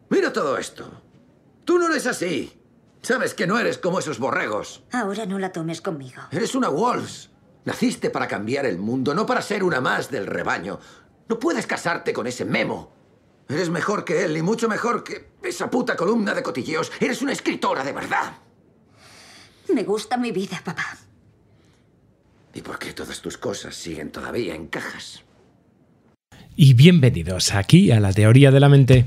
Mira todo esto. Tú no eres así. Sabes que no eres como esos borregos. Ahora no la tomes conmigo. Eres una Wolves. Naciste para cambiar el mundo, no para ser una más del rebaño. No puedes casarte con ese Memo. Eres mejor que él y mucho mejor que esa puta columna de cotilleos. Eres una escritora de verdad. Me gusta mi vida, papá. ¿Y por qué todas tus cosas siguen todavía en cajas? Y bienvenidos aquí a la Teoría de la Mente.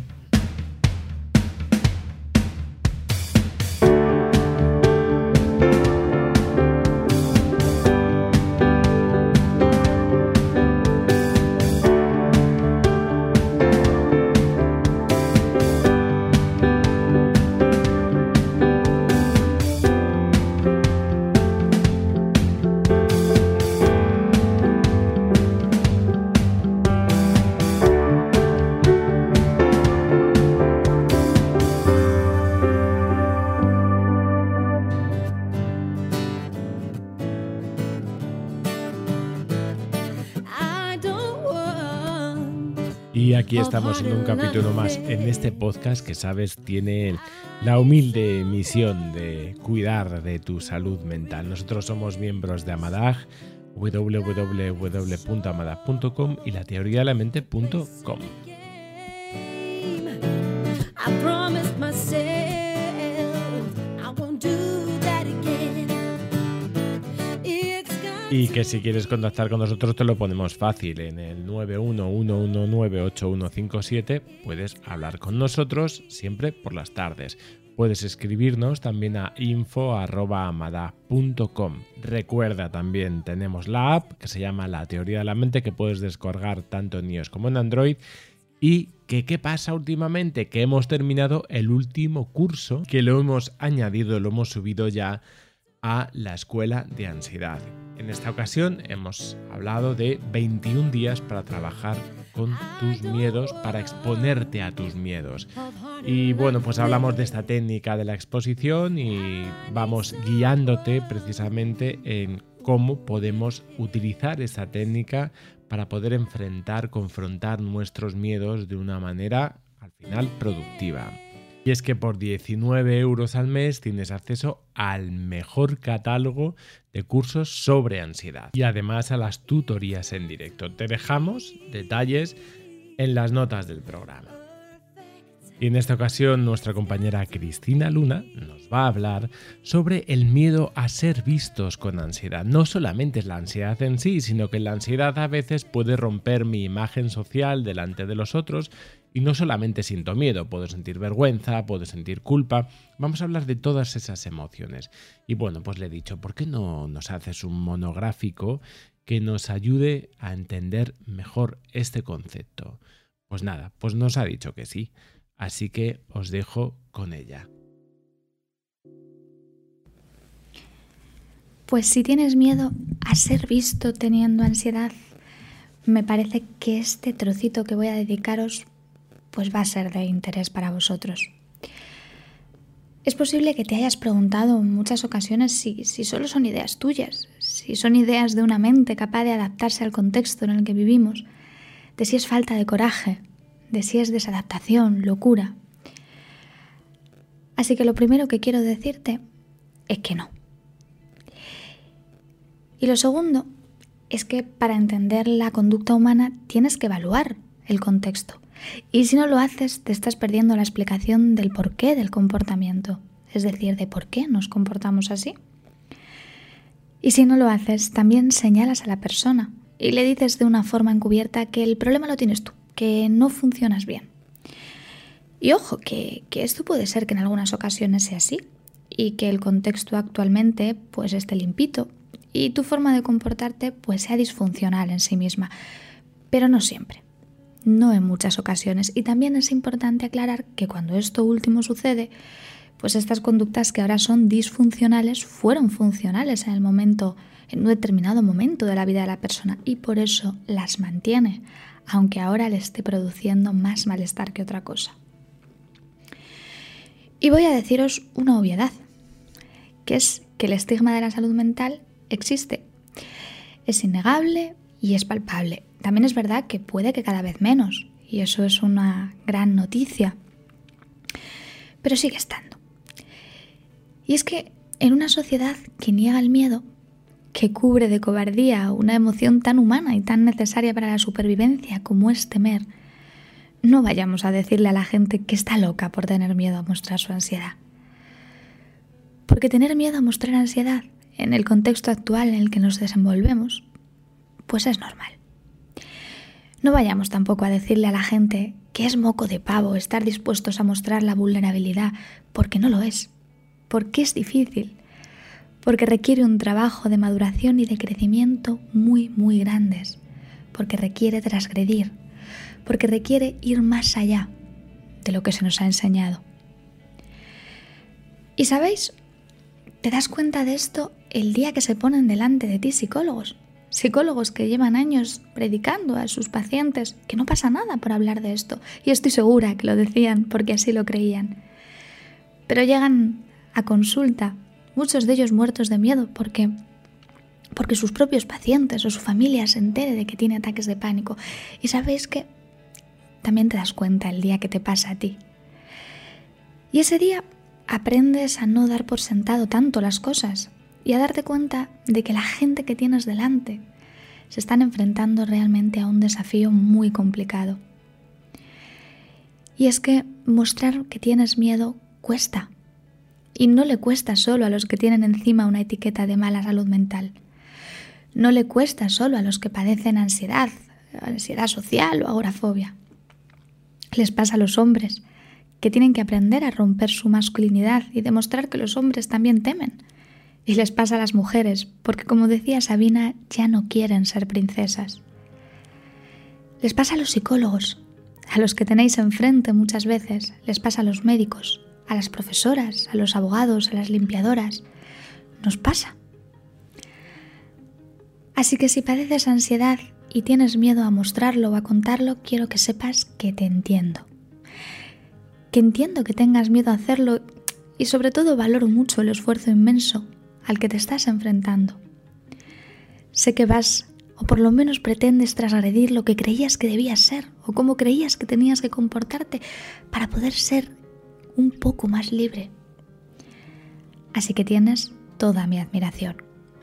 Y aquí estamos en un capítulo más en este podcast que, sabes, tiene la humilde misión de cuidar de tu salud mental. Nosotros somos miembros de Amadag, www.amadag.com y lateoriadelamente.com. Y que si quieres contactar con nosotros te lo ponemos fácil. En el 911198157 puedes hablar con nosotros siempre por las tardes. Puedes escribirnos también a info@amadag.com. Recuerda, también tenemos la app que se llama La Teoría de la Mente, que puedes descargar tanto en iOS como en Android. Y ¿qué pasa últimamente? Que hemos terminado el último curso, que lo hemos añadido, lo hemos subido ya a la Escuela de Ansiedad. En esta ocasión hemos hablado de 21 días para trabajar con tus miedos, para exponerte a tus miedos. Y bueno, pues hablamos de esta técnica de la exposición y vamos guiándote precisamente en cómo podemos utilizar esta técnica para poder confrontar nuestros miedos de una manera, al final, productiva. Y es que por 19 euros al mes tienes acceso al mejor catálogo de cursos sobre ansiedad y además a las tutorías en directo. Te dejamos detalles en las notas del programa. Y en esta ocasión nuestra compañera Cristina Luna nos va a hablar sobre el miedo a ser vistos con ansiedad. No solamente es la ansiedad en sí, sino que la ansiedad a veces puede romper mi imagen social delante de los otros. Y no solamente siento miedo, puedo sentir vergüenza, puedo sentir culpa. Vamos a hablar de todas esas emociones. Y bueno, pues le he dicho, ¿por qué no nos haces un monográfico que nos ayude a entender mejor este concepto? Pues nada, pues nos ha dicho que sí. Así que os dejo con ella. Pues si tienes miedo a ser visto teniendo ansiedad, me parece que este trocito que voy a dedicaros pues va a ser de interés para vosotros. Es posible que te hayas preguntado en muchas ocasiones si solo son ideas tuyas, si son ideas de una mente capaz de adaptarse al contexto en el que vivimos, de si es falta de coraje, de si es desadaptación, locura. Así que lo primero que quiero decirte es que no. Y lo segundo es que para entender la conducta humana tienes que evaluar el contexto. Y si no lo haces, te estás perdiendo la explicación del porqué del comportamiento, es decir, de por qué nos comportamos así. Y si no lo haces, también señalas a la persona y le dices de una forma encubierta que el problema lo tienes tú, que no funcionas bien. Y ojo, que esto puede ser que en algunas ocasiones sea así y que el contexto actualmente pues esté limpito y tu forma de comportarte pues sea disfuncional en sí misma, pero no siempre. No en muchas ocasiones. Y también es importante aclarar que cuando esto último sucede, pues estas conductas que ahora son disfuncionales fueron funcionales en un determinado momento de la vida de la persona y por eso las mantiene, aunque ahora le esté produciendo más malestar que otra cosa. Y voy a deciros una obviedad, que es que el estigma de la salud mental existe. Es innegable y es palpable. También es verdad que puede que cada vez menos, y eso es una gran noticia. pero sigue estando. Y es que en una sociedad que niega el miedo, que cubre de cobardía una emoción tan humana y tan necesaria para la supervivencia como es temer, no vayamos a decirle a la gente que está loca por tener miedo a mostrar su ansiedad. Porque tener miedo a mostrar ansiedad en el contexto actual en el que nos desenvolvemos, pues es normal. No vayamos tampoco a decirle a la gente que es moco de pavo estar dispuestos a mostrar la vulnerabilidad, porque no lo es, porque es difícil, porque requiere un trabajo de maduración y de crecimiento muy, muy grandes, porque requiere transgredir, porque requiere ir más allá de lo que se nos ha enseñado. Y ¿sabéis? Te das cuenta de esto el día que se ponen delante de ti psicólogos que llevan años predicando a sus pacientes que no pasa nada por hablar de esto. Y estoy segura que lo decían porque así lo creían. Pero llegan a consulta, muchos de ellos muertos de miedo porque sus propios pacientes o su familia se entere de que tiene ataques de pánico. Y sabéis que también te das cuenta el día que te pasa a ti. Y ese día aprendes a no dar por sentado tanto las cosas y a darte cuenta de que la gente que tienes delante se están enfrentando realmente a un desafío muy complicado. Y es que mostrar que tienes miedo cuesta. Y no le cuesta solo a los que tienen encima una etiqueta de mala salud mental. No le cuesta solo a los que padecen ansiedad social o agorafobia. Les pasa a los hombres, que tienen que aprender a romper su masculinidad y demostrar que los hombres también temen. Y les pasa a las mujeres, porque como decía Sabina, ya no quieren ser princesas. Les pasa a los psicólogos, a los que tenéis enfrente muchas veces, les pasa a los médicos, a las profesoras, a los abogados, a las limpiadoras. Nos pasa. Así que si padeces ansiedad y tienes miedo a mostrarlo o a contarlo, quiero que sepas que te entiendo. Que entiendo que tengas miedo a hacerlo y sobre todo valoro mucho el esfuerzo inmenso al que te estás enfrentando. Sé que vas, o por lo menos pretendes transgredir lo que creías que debías ser o cómo creías que tenías que comportarte para poder ser un poco más libre. Así que tienes toda mi admiración.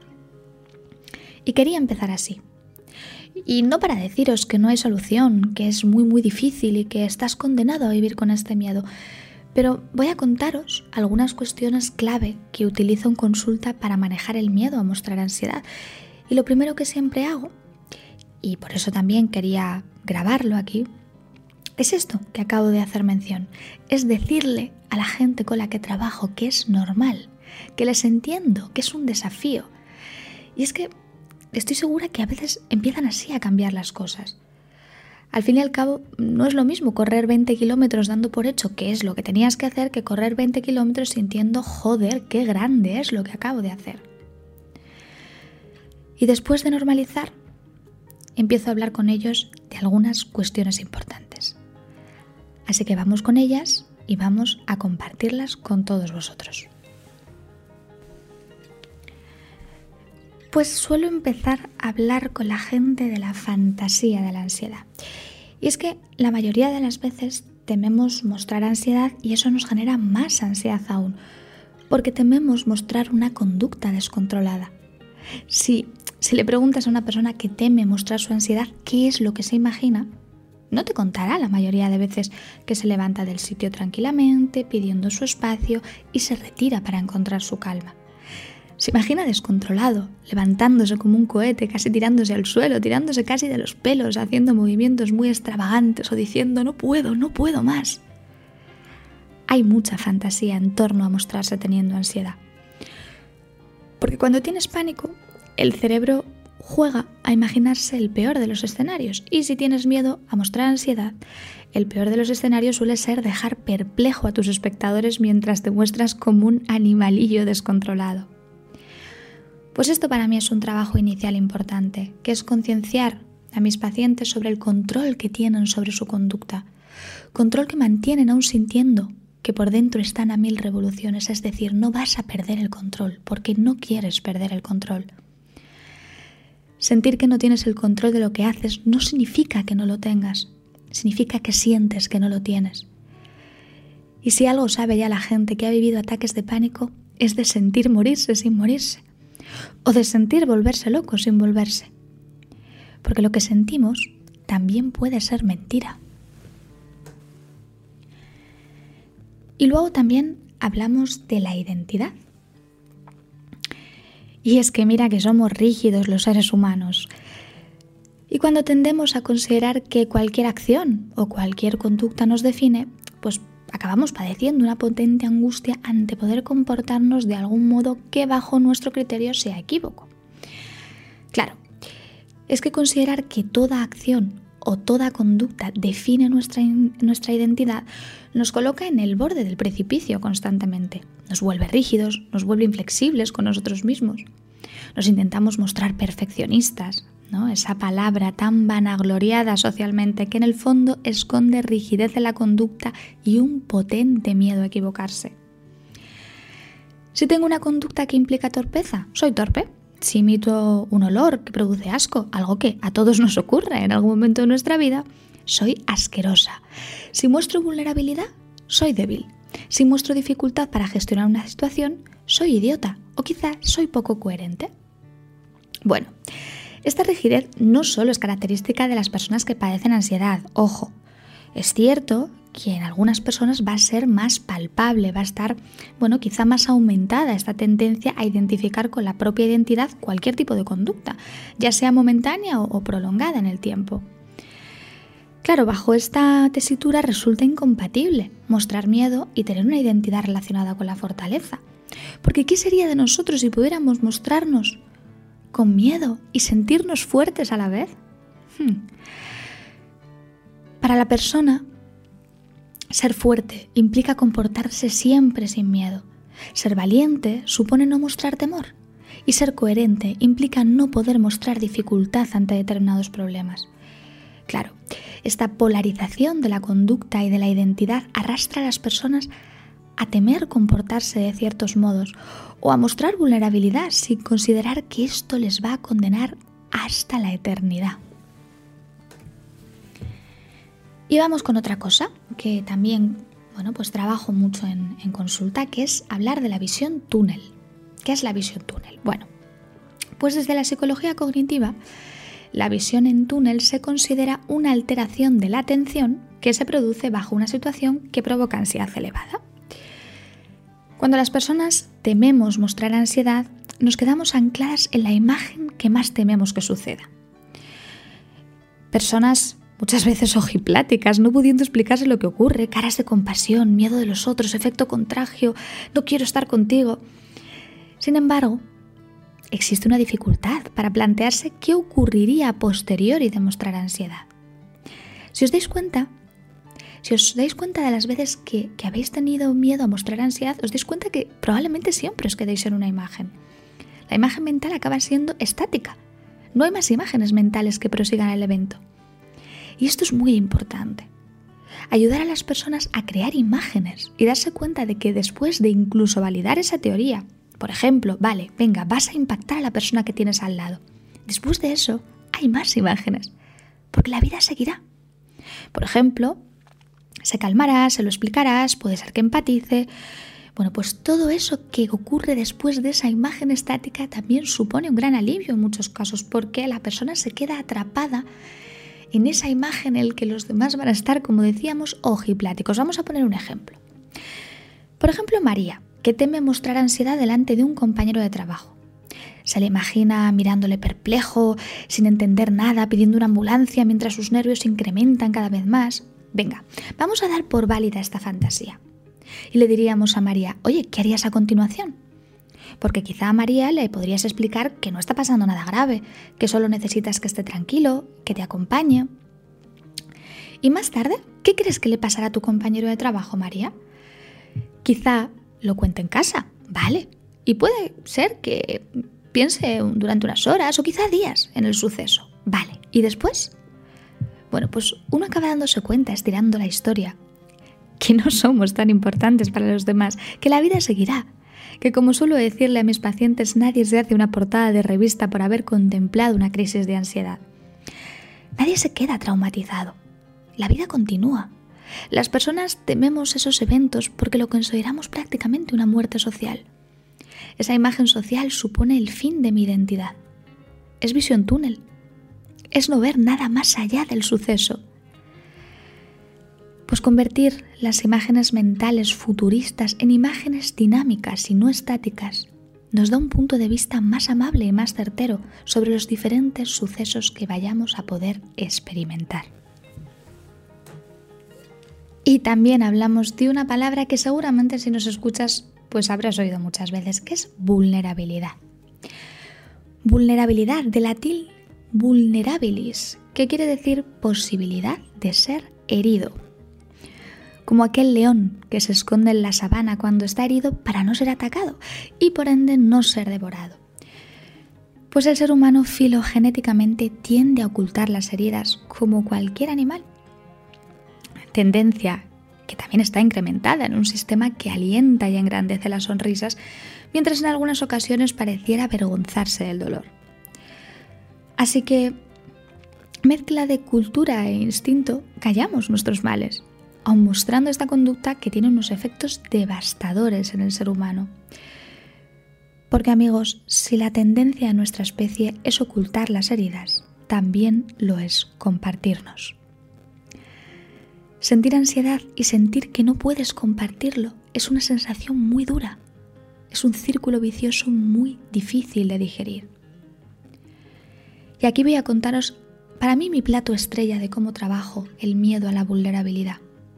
Y quería empezar así. Y no para deciros que no hay solución, que es muy muy difícil y que estás condenado a vivir con este miedo, pero voy a contaros algunas cuestiones clave que utilizo en consulta para manejar el miedo a mostrar ansiedad. Y lo primero que siempre hago, y por eso también quería grabarlo aquí, es esto que acabo de hacer mención, es decirle a la gente con la que trabajo que es normal, que les entiendo, que es un desafío. Y es que estoy segura que a veces empiezan así a cambiar las cosas. Al fin y al cabo, no es lo mismo correr 20 kilómetros dando por hecho que es lo que tenías que hacer que correr 20 kilómetros sintiendo, joder, qué grande es lo que acabo de hacer. Y después de normalizar, empiezo a hablar con ellos de algunas cuestiones importantes. Así que vamos con ellas y vamos a compartirlas con todos vosotros. Pues suelo empezar a hablar con la gente de la fantasía de la ansiedad. Y es que la mayoría de las veces tememos mostrar ansiedad y eso nos genera más ansiedad aún, porque tememos mostrar una conducta descontrolada. Si le preguntas a una persona que teme mostrar su ansiedad qué es lo que se imagina, no te contará la mayoría de veces que se levanta del sitio tranquilamente, pidiendo su espacio y se retira para encontrar su calma. Se imagina descontrolado, levantándose como un cohete, casi tirándose al suelo, tirándose casi de los pelos, haciendo movimientos muy extravagantes o diciendo no puedo más. Hay mucha fantasía en torno a mostrarse teniendo ansiedad. Porque cuando tienes pánico, el cerebro juega a imaginarse el peor de los escenarios. Y si tienes miedo a mostrar ansiedad, el peor de los escenarios suele ser dejar perplejo a tus espectadores mientras te muestras como un animalillo descontrolado. Pues esto para mí es un trabajo inicial importante, que es concienciar a mis pacientes sobre el control que tienen sobre su conducta. Control que mantienen aún sintiendo que por dentro están a 1000 revoluciones, es decir, no vas a perder el control, porque no quieres perder el control. Sentir que no tienes el control de lo que haces no significa que no lo tengas, significa que sientes que no lo tienes. Y si algo sabe ya la gente que ha vivido ataques de pánico, es de sentir morirse sin morirse, o de sentir volverse loco sin volverse. Porque lo que sentimos también puede ser mentira. Y luego también hablamos de la identidad. Y es que mira que somos rígidos los seres humanos. Y cuando tendemos a considerar que cualquier acción o cualquier conducta nos define, pues acabamos padeciendo una potente angustia ante poder comportarnos de algún modo que bajo nuestro criterio sea equívoco. Claro, es que considerar que toda acción o toda conducta define nuestra identidad nos coloca en el borde del precipicio constantemente. Nos vuelve rígidos, nos vuelve inflexibles con nosotros mismos. Nos intentamos mostrar perfeccionistas, ¿no? Esa palabra tan vanagloriada socialmente que en el fondo esconde rigidez en la conducta y un potente miedo a equivocarse. Si tengo una conducta que implica torpeza, soy torpe. Si emito un olor que produce asco, algo que a todos nos ocurre en algún momento de nuestra vida, soy asquerosa. Si muestro vulnerabilidad, soy débil. Si muestro dificultad para gestionar una situación, soy idiota o quizá soy poco coherente. Bueno, esta rigidez no solo es característica de las personas que padecen ansiedad, ojo. Es cierto que en algunas personas va a ser más palpable, va a estar, quizá más aumentada esta tendencia a identificar con la propia identidad cualquier tipo de conducta, ya sea momentánea o prolongada en el tiempo. Claro, bajo esta tesitura resulta incompatible mostrar miedo y tener una identidad relacionada con la fortaleza. Porque ¿qué sería de nosotros si pudiéramos mostrarnos con miedo y sentirnos fuertes a la vez? Para la persona, ser fuerte implica comportarse siempre sin miedo. Ser valiente supone no mostrar temor. Y ser coherente implica no poder mostrar dificultad ante determinados problemas. Claro, esta polarización de la conducta y de la identidad arrastra a las personas a temer comportarse de ciertos modos o a mostrar vulnerabilidad sin considerar que esto les va a condenar hasta la eternidad. Y vamos con otra cosa que también trabajo mucho en consulta, que es hablar de la visión túnel. ¿Qué es la visión túnel? Bueno, pues desde la psicología cognitiva, la visión en túnel se considera una alteración de la atención que se produce bajo una situación que provoca ansiedad elevada. Cuando las personas tememos mostrar ansiedad, nos quedamos ancladas en la imagen que más tememos que suceda. Personas muchas veces ojipláticas, no pudiendo explicarse lo que ocurre, caras de compasión, miedo de los otros, efecto contagio, no quiero estar contigo. Sin embargo, existe una dificultad para plantearse qué ocurriría a posteriori de mostrar ansiedad. Si os dais cuenta de las veces que habéis tenido miedo a mostrar ansiedad, os dais cuenta que probablemente siempre os quedéis en una imagen. La imagen mental acaba siendo estática. No hay más imágenes mentales que prosigan el evento. Y esto es muy importante. Ayudar a las personas a crear imágenes y darse cuenta de que después de incluso validar esa teoría, por ejemplo, vas a impactar a la persona que tienes al lado. Después de eso, hay más imágenes, porque la vida seguirá. Por ejemplo, se calmará, se lo explicarás, puede ser que empatice. Pues todo eso que ocurre después de esa imagen estática también supone un gran alivio en muchos casos, porque la persona se queda atrapada en esa imagen en la que los demás van a estar, como decíamos, ojipláticos. Vamos a poner un ejemplo. Por ejemplo, María, que teme mostrar ansiedad delante de un compañero de trabajo. Se le imagina mirándole perplejo, sin entender nada, pidiendo una ambulancia mientras sus nervios se incrementan cada vez más. Venga, vamos a dar por válida esta fantasía. Y le diríamos a María, oye, ¿qué harías a continuación? Porque quizá a María le podrías explicar que no está pasando nada grave, que solo necesitas que esté tranquilo, que te acompañe. Y más tarde, ¿qué crees que le pasará a tu compañero de trabajo, María? Quizá lo cuente en casa, ¿vale? Y puede ser que piense durante unas horas o quizá días en el suceso, ¿vale? ¿Y después? Pues uno acaba dándose cuenta, estirando la historia, que no somos tan importantes para los demás, que la vida seguirá, que como suelo decirle a mis pacientes, nadie se hace una portada de revista por haber contemplado una crisis de ansiedad. Nadie se queda traumatizado. La vida continúa. Las personas tememos esos eventos porque lo consideramos prácticamente una muerte social. Esa imagen social supone el fin de mi identidad. Es visión túnel. Es no ver nada más allá del suceso. Pues convertir las imágenes mentales futuristas en imágenes dinámicas y no estáticas nos da un punto de vista más amable y más certero sobre los diferentes sucesos que vayamos a poder experimentar. Y también hablamos de una palabra que seguramente si nos escuchas pues habrás oído muchas veces, que es vulnerabilidad. Vulnerabilidad, de latín vulnerabilis, que quiere decir posibilidad de ser herido. Como aquel león que se esconde en la sabana cuando está herido para no ser atacado y por ende no ser devorado. Pues el ser humano filogenéticamente tiende a ocultar las heridas como cualquier animal. Tendencia que también está incrementada en un sistema que alienta y engrandece las sonrisas, mientras en algunas ocasiones pareciera avergonzarse del dolor. Así que, mezcla de cultura e instinto, callamos nuestros males, aun mostrando esta conducta que tiene unos efectos devastadores en el ser humano. Porque amigos, si la tendencia de nuestra especie es ocultar las heridas, también lo es compartirnos. Sentir ansiedad y sentir que no puedes compartirlo es una sensación muy dura. Es un círculo vicioso muy difícil de digerir. Y aquí voy a contaros, para mí, mi plato estrella de cómo trabajo el miedo a la vulnerabilidad.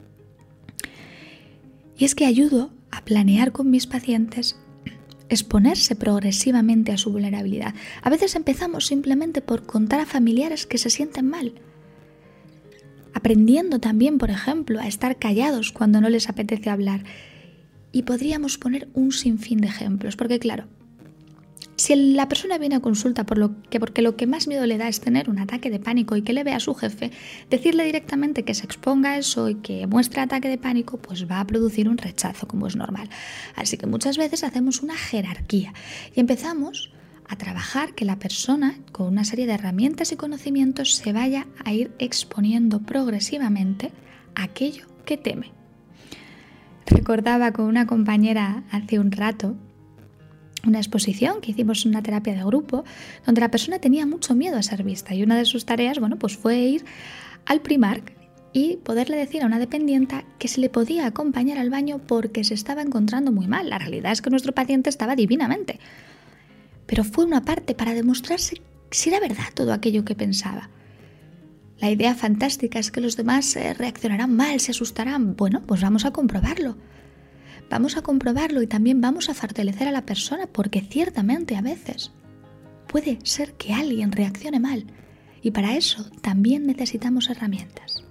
Y es que ayudo a planear con mis pacientes exponerse progresivamente a su vulnerabilidad. A veces empezamos simplemente por contar a familiares que se sienten mal, aprendiendo también, por ejemplo, a estar callados cuando no les apetece hablar. Y podríamos poner un sinfín de ejemplos, porque claro, si la persona viene a consulta porque lo que más miedo le da es tener un ataque de pánico y que le vea a su jefe, decirle directamente que se exponga a eso y que muestre ataque de pánico, pues va a producir un rechazo, como es normal. Así que muchas veces hacemos una jerarquía y empezamos a trabajar que la persona, con una serie de herramientas y conocimientos, se vaya a ir exponiendo progresivamente a aquello que teme. Recordaba con una compañera hace un rato una exposición que hicimos en una terapia de grupo donde la persona tenía mucho miedo a ser vista y una de sus tareas, pues fue ir al Primark y poderle decir a una dependienta que se le podía acompañar al baño porque se estaba encontrando muy mal. La realidad es que nuestro paciente estaba divinamente, pero fue una parte para demostrarse si era verdad todo aquello que pensaba. La idea fantástica es que los demás reaccionarán mal, se asustarán. Bueno, pues vamos a comprobarlo. Vamos a comprobarlo y también vamos a fortalecer a la persona porque ciertamente a veces puede ser que alguien reaccione mal y para eso también necesitamos herramientas.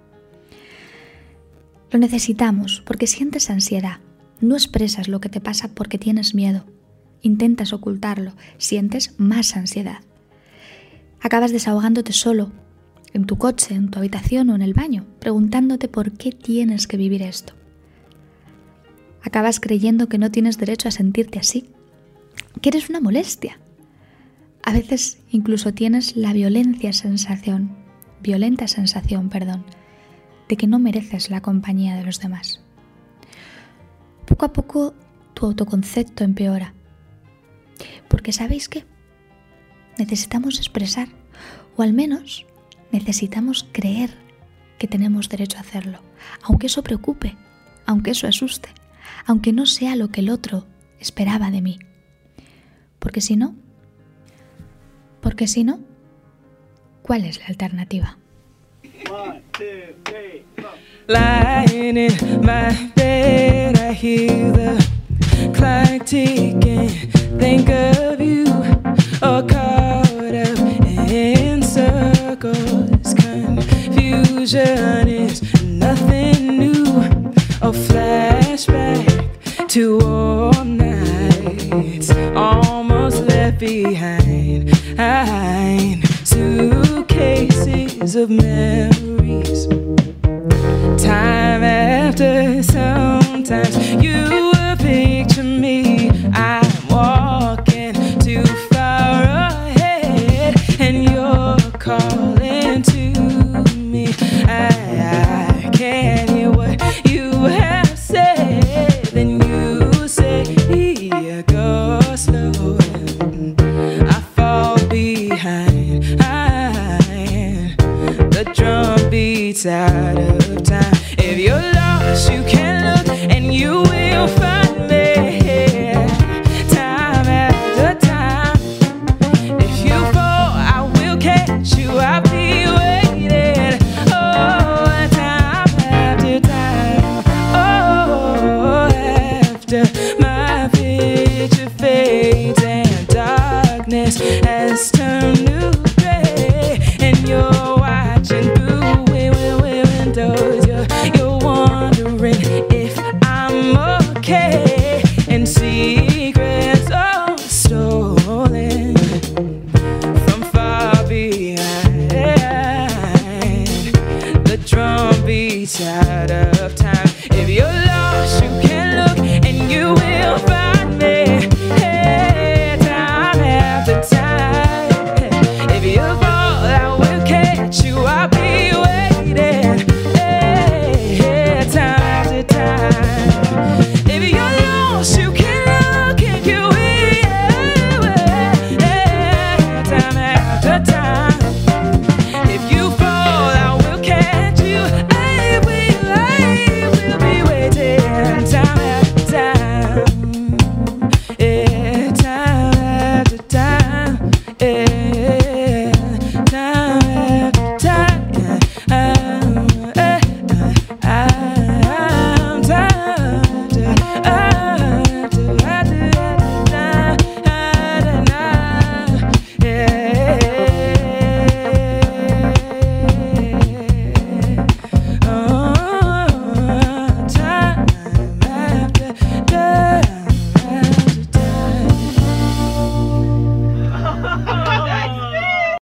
Lo necesitamos porque sientes ansiedad, no expresas lo que te pasa porque tienes miedo, intentas ocultarlo, sientes más ansiedad. Acabas desahogándote solo, en tu coche, en tu habitación o en el baño, preguntándote por qué tienes que vivir esto. Acabas creyendo que no tienes derecho a sentirte así, que eres una molestia. A veces incluso tienes la violenta sensación, de que no mereces la compañía de los demás. Poco a poco tu autoconcepto empeora. Porque ¿sabéis qué? Necesitamos expresar, o al menos necesitamos creer que tenemos derecho a hacerlo, aunque eso preocupe, aunque eso asuste, aunque no sea lo que el otro esperaba de mí. Porque si no, ¿cuál es la alternativa? 1, 2, 3, 4. Lying in my bed, I hear the clock ticking. Think of you, all caught up in circles. Confusion is nothing new. A flashback to all nights almost left behind. Suitcases of memories. Time after sometimes you picture me. I'm walking too far ahead and you're calling to me. I can't hear fades out of time. If you're lost, you can look and you will find me. Time after time. If you fall, I will catch you. I'll be waiting. Oh, time after time. Oh, after my picture fades and darkness has turned to gray, and you're watching through windows. You're wondering if I'm okay.